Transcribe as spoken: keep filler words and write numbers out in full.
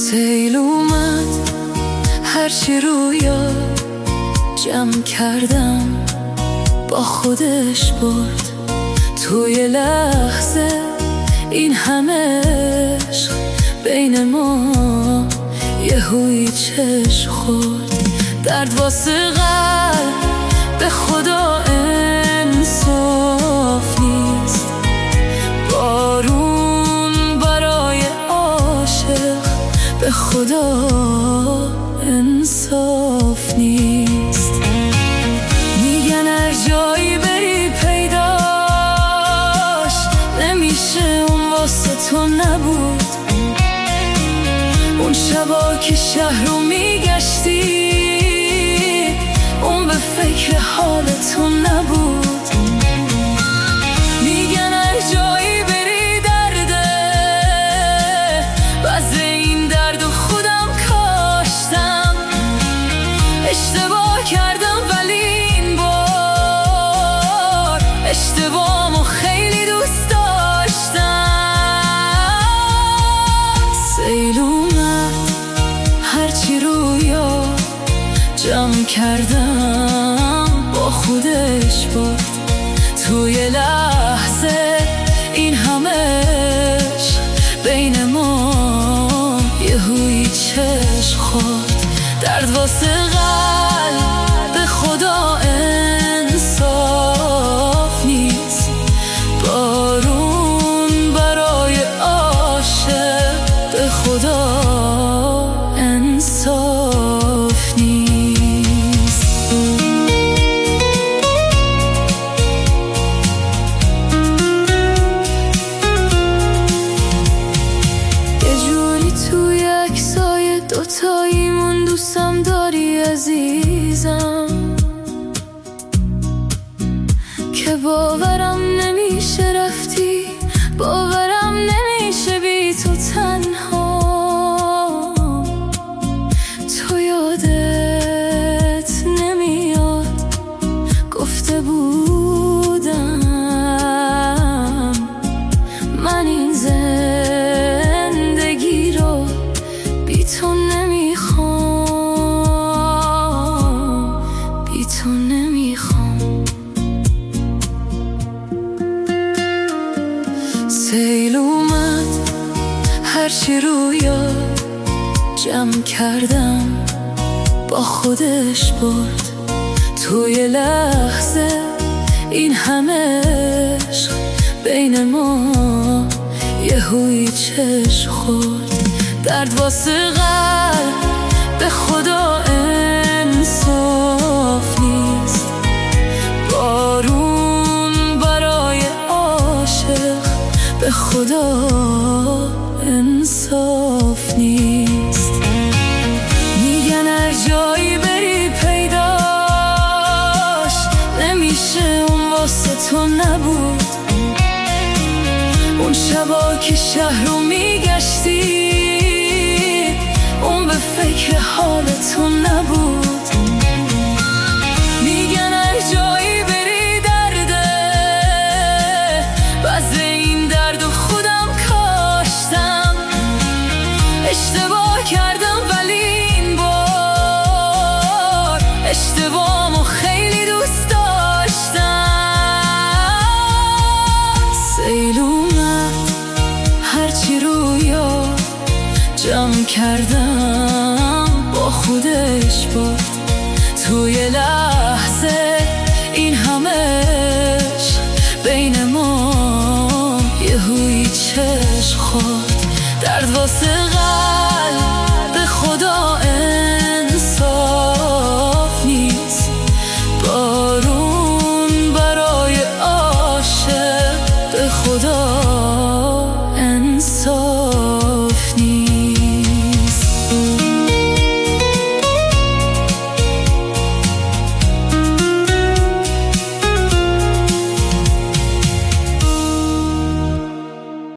سیل اومد هرچی رویا جمع کردم با خودش برد. توی لحظه این همه عشق بین ما یهویی چشم خورد. درد واسه قلب به خدا انصاف نیست، بارون برای عاشق به خدا انصاف نیست. میگن هر جایی بری پیداش نمیشه، اون واسه تو نبود. اون شبا که شهر رو میگشتی اون به فکر حال تو نبود. میگن هر جایی بری درده، بعض این درد و خودم کاشتم. اشتباه کردم ولی این بار اشتباهمو خیلی دوست داشتم. سیل اومد هرچی رویا جمع کردم با خودش برد. توی لحظه این همه عشق بین ما یهویی چشم خورد. درد واسه قلب به خدا انصاف نیست، بارون برای عاشق به خدا انصاف نیست. دوتاییمون دوستم داری عزیزم، که باورم نمیشه رفتی، باورم نمیشه بی تو تنها. تو یادت نمیاد گفته بودم من این زندگی رو بی تو نمیخوام، بی تو نمیخوام. سیل اومد هرچی رویا جمع کردم با خودش برد. توی لحظه این همه عشق بین ما یهویی چشم خورد. درد واسه قلب به خدا انصاف نیست، بارون برای عاشق به خدا انصاف نیست. میگن هر جایی بری پیداش نمیشه، اون واسه تو نبود. اون شبا که شهر رو میگشتی اون به فکر حال تو نبود. میگن هر جایی بری درده، بعض این درد و خودم کاشتم. اشتباه کردم ولی این بار اشتباهمو خیلی دوست داشتم. سیل اومد هرچی رویا جمع کردم با خودش برد. توی لحظه این همه عشق بین ما یهویی چشم خورد. درد واسه قلب